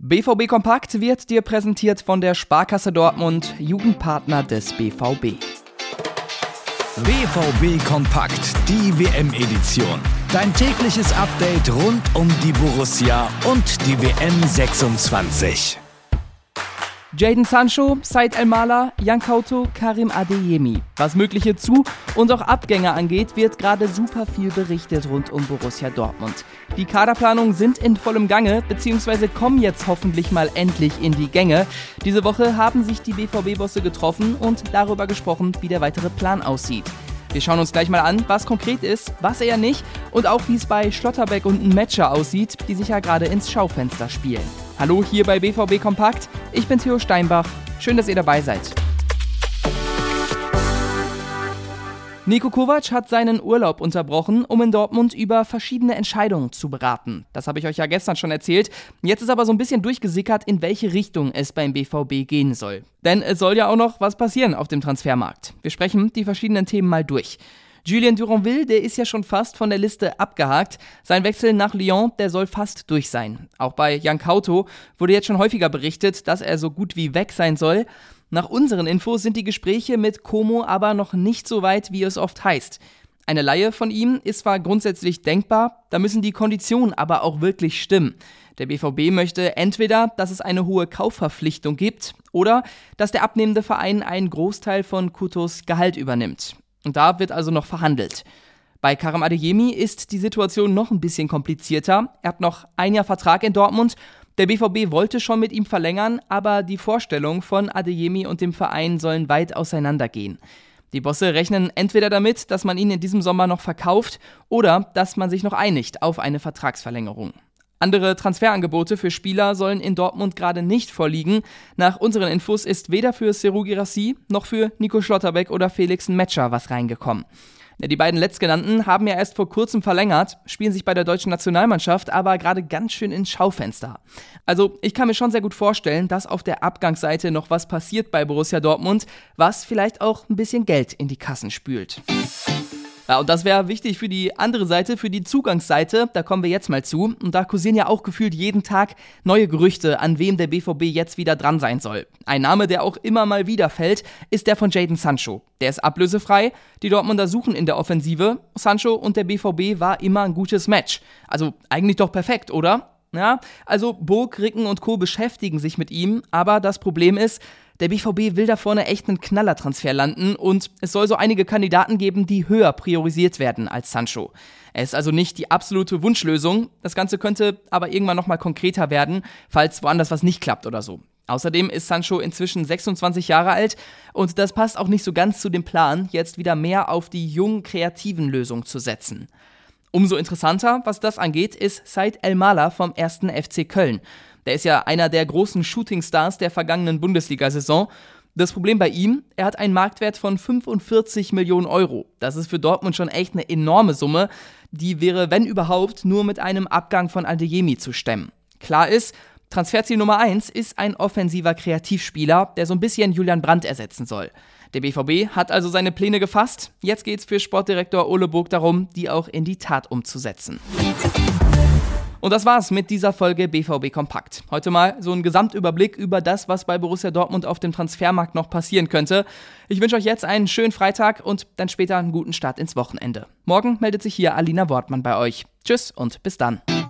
BVB Kompakt wird dir präsentiert von der Sparkasse Dortmund, Jugendpartner des BVB. BVB Kompakt, die WM-Edition. Dein tägliches Update rund um die Borussia und die WM 26. Jadon Sancho, Said Elmalah, Yan Couto, Karim Adeyemi. Was mögliche Zu- und auch Abgänge angeht, wird gerade super viel berichtet rund um Borussia Dortmund. Die Kaderplanungen sind in vollem Gange, beziehungsweise kommen jetzt hoffentlich mal endlich in die Gänge. Diese Woche haben sich die BVB-Bosse getroffen und darüber gesprochen, wie der weitere Plan aussieht. Wir schauen uns gleich mal an, was konkret ist, was eher nicht und auch wie es bei Schlotterbeck und Metscher aussieht, die sich ja gerade ins Schaufenster spielen. Hallo hier bei BVB Kompakt, ich bin Theo Steinbach, schön, dass ihr dabei seid. Niko Kovac hat seinen Urlaub unterbrochen, um in Dortmund über verschiedene Entscheidungen zu beraten. Das habe ich euch ja gestern schon erzählt. Jetzt ist aber so ein bisschen durchgesickert, in welche Richtung es beim BVB gehen soll. Denn es soll ja auch noch was passieren auf dem Transfermarkt. Wir sprechen die verschiedenen Themen mal durch. Julien Duranville, der ist ja schon fast von der Liste abgehakt. Sein Wechsel nach Lyon, der soll fast durch sein. Auch bei Yan Couto wurde jetzt schon häufiger berichtet, dass er so gut wie weg sein soll. Nach unseren Infos sind die Gespräche mit Como aber noch nicht so weit, wie es oft heißt. Eine Leihe von ihm ist zwar grundsätzlich denkbar, da müssen die Konditionen aber auch wirklich stimmen. Der BVB möchte entweder, dass es eine hohe Kaufverpflichtung gibt oder dass der abnehmende Verein einen Großteil von Coutos Gehalt übernimmt. Und da wird also noch verhandelt. Bei Karim Adeyemi ist die Situation noch ein bisschen komplizierter. Er hat noch ein Jahr Vertrag in Dortmund. Der BVB wollte schon mit ihm verlängern, aber die Vorstellungen von Adeyemi und dem Verein sollen weit auseinandergehen. Die Bosse rechnen entweder damit, dass man ihn in diesem Sommer noch verkauft oder dass man sich noch einigt auf eine Vertragsverlängerung. Andere Transferangebote für Spieler sollen in Dortmund gerade nicht vorliegen. Nach unseren Infos ist weder für Serhou Guirassy noch für Nico Schlotterbeck oder Felix Metscher was reingekommen. Die beiden Letztgenannten haben ja erst vor kurzem verlängert, spielen sich bei der deutschen Nationalmannschaft aber gerade ganz schön ins Schaufenster. Also ich kann mir schon sehr gut vorstellen, dass auf der Abgangsseite noch was passiert bei Borussia Dortmund, was vielleicht auch ein bisschen Geld in die Kassen spült. Ja, und das wäre wichtig für die andere Seite, für die Zugangsseite, da kommen wir jetzt mal zu. Und da kursieren ja auch gefühlt jeden Tag neue Gerüchte, an wem der BVB jetzt wieder dran sein soll. Ein Name, der auch immer mal wieder fällt, ist der von Jadon Sancho. Der ist ablösefrei, die Dortmunder suchen in der Offensive. Sancho und der BVB war immer ein gutes Match. Also eigentlich doch perfekt, oder? Ja, also Burg, Ricken und Co. beschäftigen sich mit ihm, aber das Problem ist, der BVB will da vorne echt einen Knallertransfer landen und es soll so einige Kandidaten geben, die höher priorisiert werden als Sancho. Er ist also nicht die absolute Wunschlösung, das Ganze könnte aber irgendwann nochmal konkreter werden, falls woanders was nicht klappt oder so. Außerdem ist Sancho inzwischen 26 Jahre alt und das passt auch nicht so ganz zu dem Plan, jetzt wieder mehr auf die jungen, kreativen Lösungen zu setzen. Umso interessanter, was das angeht, ist Said Elmalah vom 1. FC Köln. Der ist ja einer der großen Shootingstars der vergangenen Bundesliga-Saison. Das Problem bei ihm, er hat einen Marktwert von 45 Millionen Euro. Das ist für Dortmund schon echt eine enorme Summe. Die wäre, wenn überhaupt, nur mit einem Abgang von Adeyemi zu stemmen. Klar ist, Transferziel Nummer 1 ist ein offensiver Kreativspieler, der so ein bisschen Julian Brandt ersetzen soll. Der BVB hat also seine Pläne gefasst. Jetzt geht's für Sportdirektor Ole Burg darum, die auch in die Tat umzusetzen. Und das war's mit dieser Folge BVB Kompakt. Heute mal so ein Gesamtüberblick über das, was bei Borussia Dortmund auf dem Transfermarkt noch passieren könnte. Ich wünsche euch jetzt einen schönen Freitag und dann später einen guten Start ins Wochenende. Morgen meldet sich hier Alina Wortmann bei euch. Tschüss und bis dann.